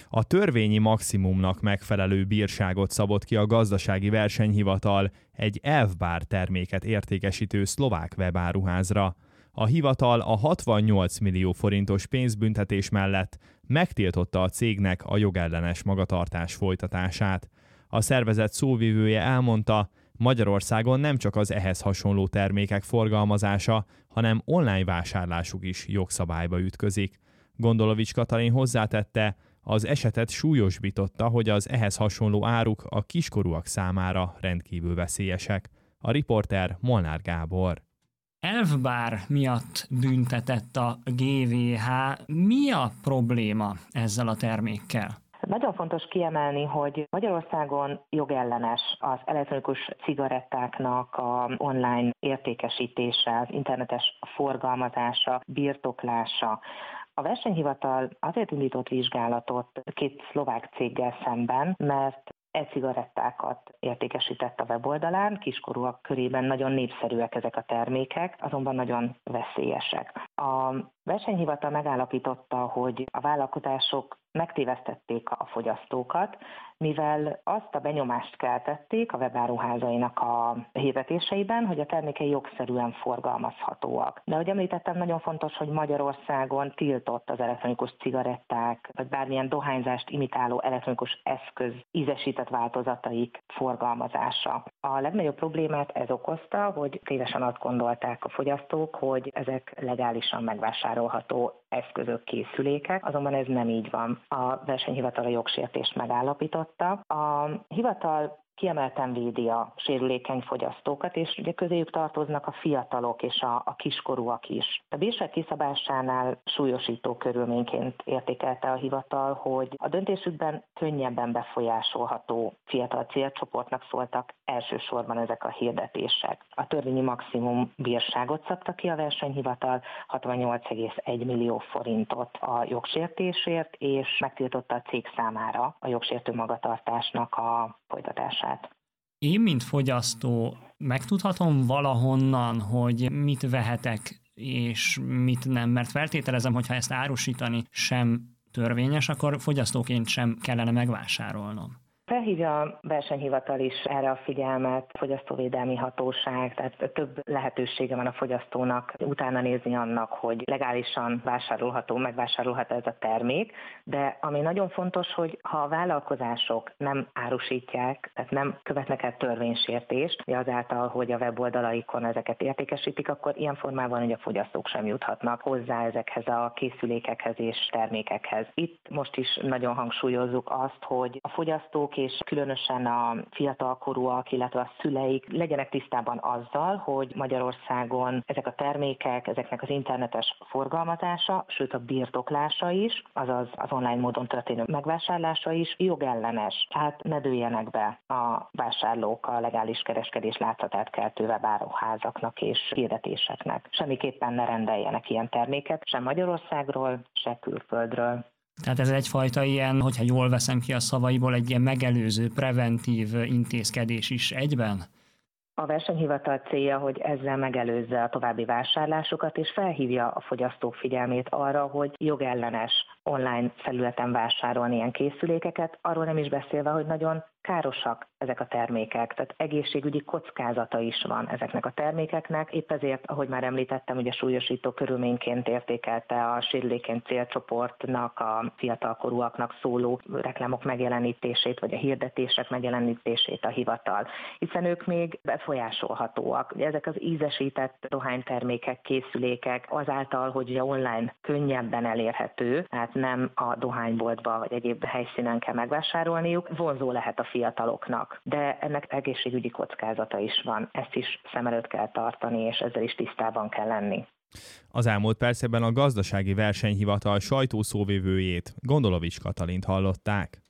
A törvényi maximumnak megfelelő bírságot szabott ki a Gazdasági Versenyhivatal egy Elfbar terméket értékesítő szlovák webáruházra. A hivatal a 68 millió forintos pénzbüntetés mellett megtiltotta a cégnek a jogellenes magatartás folytatását. A szervezet szóvivője elmondta, Magyarországon nem csak az ehhez hasonló termékek forgalmazása, hanem online vásárlásuk is jogszabályba ütközik. Gondolovics Katalin hozzátette, az esetet súlyosbította, hogy az ehhez hasonló áruk a kiskorúak számára rendkívül veszélyesek. A riporter Molnár Gábor. Elfbar miatt büntetett a GVH. Mi a probléma ezzel a termékkel? Nagyon fontos kiemelni, hogy Magyarországon jogellenes az elektronikus cigarettáknak a online értékesítése, az internetes forgalmazása, birtoklása. A versenyhivatal azért indított vizsgálatot 2 szlovák céggel szemben, mert e-cigarettákat értékesített a weboldalán, kiskorúak körében nagyon népszerűek ezek a termékek, azonban nagyon veszélyesek. A versenyhivatal megállapította, hogy a vállalkozások megtévesztették a fogyasztókat, mivel azt a benyomást keltették a webáruházainak a hirdetéseiben, hogy a termékei jogszerűen forgalmazhatóak. De ahogy említettem, nagyon fontos, hogy Magyarországon tiltott az elektronikus cigaretták, vagy bármilyen dohányzást imitáló elektronikus eszköz ízesített változataik forgalmazása. A legnagyobb problémát ez okozta, hogy tévesen azt gondolták a fogyasztók, hogy ezek legálisan megvásárolható eszközök, készülékek, azonban ez nem így van. A versenyhivatal a jogsértést megállapította. A hivatal kiemelten védi a sérülékeny fogyasztókat, és ugye közéjük tartoznak a fiatalok és a kiskorúak is. A bírság kiszabásánál súlyosító körülményként értékelte a hivatal, hogy a döntésükben könnyebben befolyásolható fiatal célcsoportnak szóltak elsősorban ezek a hirdetések. A törvényi maximum bírságot szabta ki a versenyhivatal, 68,1 millió forintot a jogsértésért, és megtiltotta a cég számára a jogsértő magatartásnak a folytatását. Én, mint fogyasztó, megtudhatom valahonnan, hogy mit vehetek és mit nem, mert feltételezem, hogy ha ezt árusítani sem törvényes, akkor fogyasztóként sem kellene megvásárolnom. Felhívja a versenyhivatal is erre a figyelmet, a fogyasztóvédelmi hatóság, tehát több lehetősége van a fogyasztónak utána nézni annak, hogy legálisan megvásárolható ez a termék, de ami nagyon fontos, hogy ha a vállalkozások nem árusítják, tehát nem követnek el törvénysértést, azáltal, hogy a weboldalaikon ezeket értékesítik, akkor ilyen formában, hogy a fogyasztók sem juthatnak hozzá ezekhez a készülékekhez és termékekhez. Itt most is nagyon hangsúlyozzuk azt, hogy a fogyasztók és különösen a fiatalkorúak, illetve a szüleik legyenek tisztában azzal, hogy Magyarországon ezek a termékek, ezeknek az internetes forgalmazása, sőt a birtoklása is, azaz az online módon történő megvásárlása is jogellenes. Tehát ne dőljenek be a vásárlók a legális kereskedés látszatát keltő webáruházaknak és hirdetéseknek. Semmiképpen ne rendeljenek ilyen terméket, sem Magyarországról, se külföldről. Tehát ez egyfajta ilyen, hogyha jól veszem ki a szavaiból, egy ilyen megelőző, preventív intézkedés is egyben? A versenyhivatal célja, hogy ezzel megelőzze a további vásárlásokat, és felhívja a fogyasztók figyelmét arra, hogy jogellenes online felületen vásárolni ilyen készülékeket, arról nem is beszélve, hogy nagyon károsak ezek a termékek, tehát egészségügyi kockázata is van ezeknek a termékeknek. Épp ezért, ahogy már említettem, ugye súlyosító körülményként értékelte a sérülékeny célcsoportnak, a fiatalkorúaknak szóló reklámok megjelenítését, vagy a hirdetések megjelenítését a hivatal, hiszen ők még befolyásolhatóak. Ugye ezek az ízesített dohánytermékek, készülékek azáltal, hogy ugye online könnyebben elérhető, tehát nem a dohányboltba vagy egyéb helyszínen kell megvásárolniuk, vonzó lehet a fiataloknak, de ennek egészségügyi kockázata is van. Ezt is szem előtt kell tartani, és ezzel is tisztában kell lenni. Az elmúlt percekben a Gazdasági Versenyhivatal sajtószóvivőjét, Gondolovics Katalint hallották.